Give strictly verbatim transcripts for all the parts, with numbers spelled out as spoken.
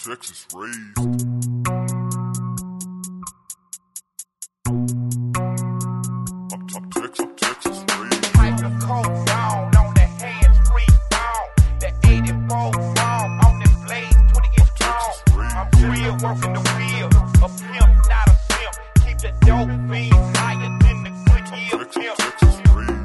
Texas raised. I'm, I'm Texas, I'm Texas raised. Pipe the coke down on the hands free down. The eighty-four farm on the blade, twenty inch tall. I'm real working the wheel. A pimp, not a simp. Keep the dope fiends higher than the Goodyear pimp. Texas raised.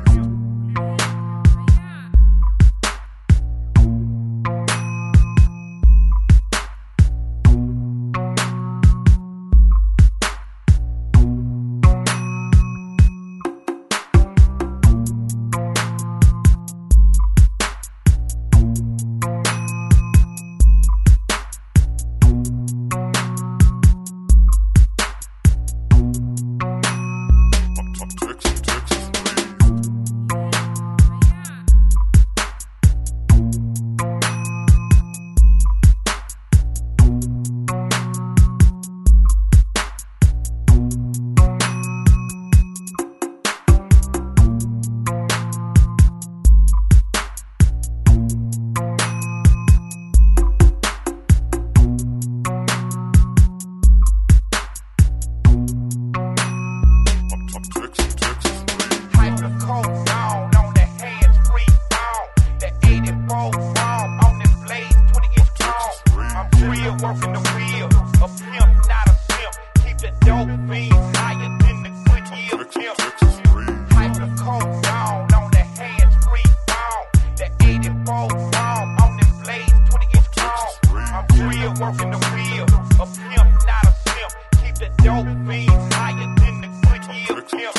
Working the wheel, a pimp, not a simp. Keep the dope fiends higher than the Goodyear pimp. Pipe the coke down on the hands free down. The eighty-four farm on the blade, twenty inch tall. I'm real working the wheel, a pimp, not a simp. Keep the dope fiends higher than the Goodyear pimp.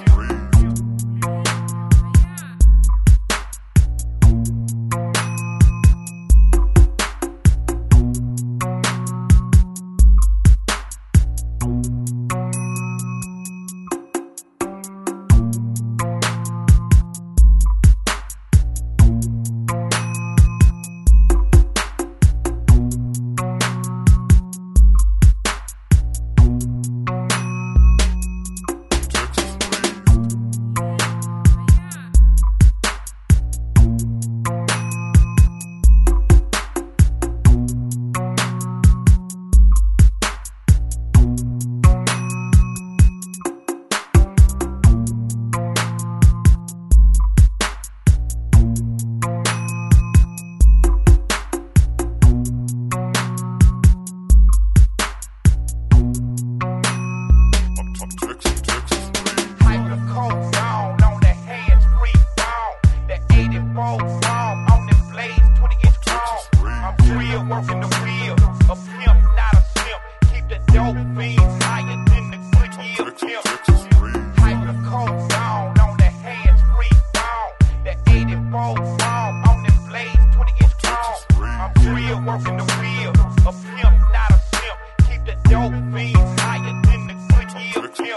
Working the wheel, a pimp, not a simp. Keep the dope fiends higher than the Goodyear pimp. Pipe the coke down on the hands free down. The eighty-four farm on the blade, twenty inch tall. I'm real working the wheel, a pimp, not a simp. Keep the dope fiends higher than the Goodyear pimp.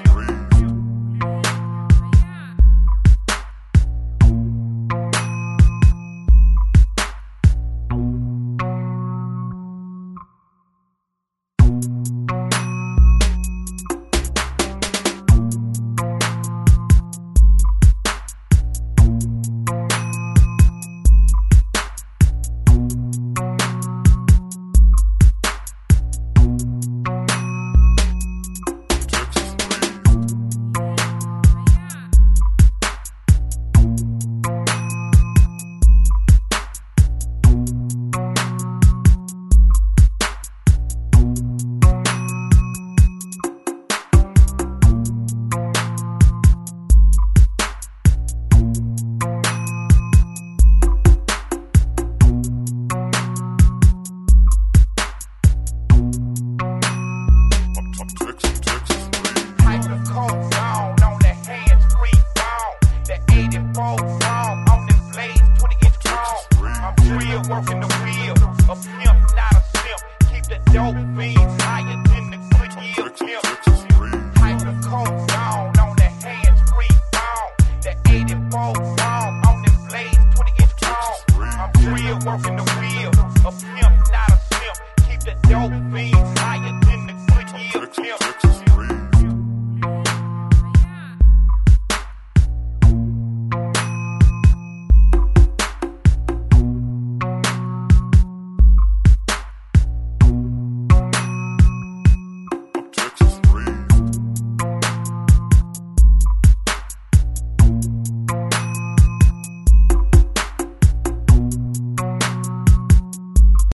Working the wheel, a pimp, not a simp. Keep the dope fiends higher than the Goodyear pimp. Pipe the coke down on the hands free down. The eighty-four farm on the blade, twenty inch tall. I'm real working the wheel, a pimp, not a simp. Keep the dope fiends higher than